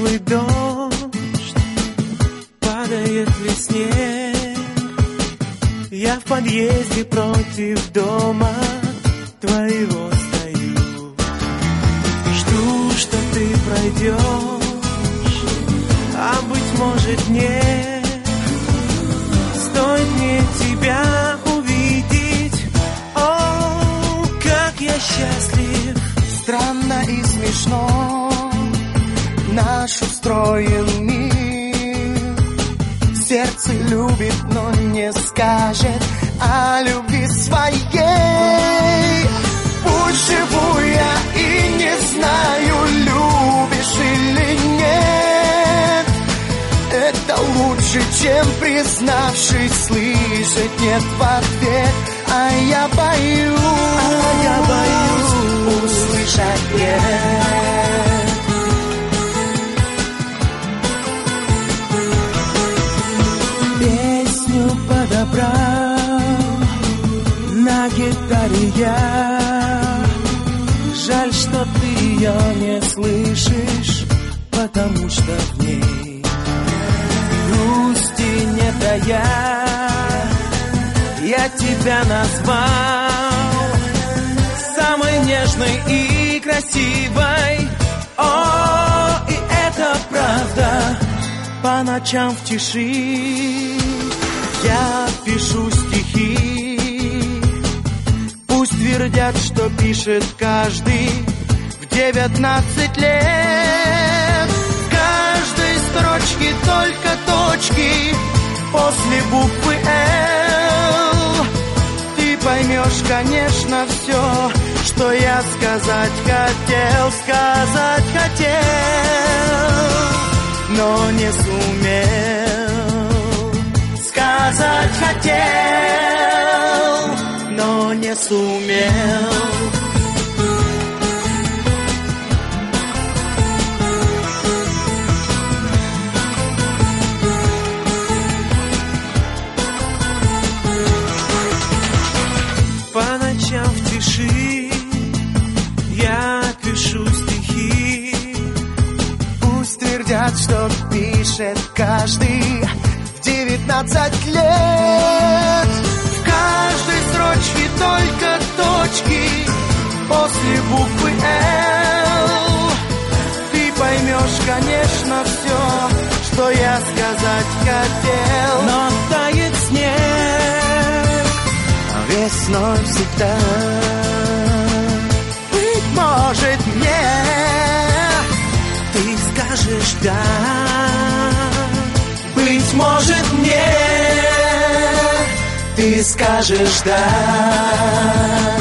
теплый дождь, падает ли снег. Я в подъезде против дома твоего стою, жду, что ты пройдешь, а быть может нет. Стоит мне тебя увидеть, о, как я счастлив. Странно и смешно наш устроен мир. Сердце любит, но не скажет о любви своей. Пусть живу я и не знаю, любишь или нет. Это лучше, чем, признавшись, слышать нет в ответ. А я боюсь услышать нет. Песню подобрал на гитаре я. Жаль, что ты ее не слышишь, потому что в ней грусти не тая. Я тебя назвал самой нежной и красивой. О, и это правда. По ночам в тиши я пишу стихи. Пусть твердят, что пишет каждый в 19 лет. В каждой строчке только точки после буквы «Л». Ты поймешь, конечно, все, что я сказать хотел, но не сумел. Сказать хотел, но не сумел. По ночам в тиши я пишу стихи. Пусть твердят, что пишет каждый в 19 лет. В каждой строчке только точки после буквы «Л». Ты поймешь, конечно, все, что я сказать хотел. Но тает снег весной всегда. Быть может, мне ты скажешь «да». Быть может, мне ты скажешь «да».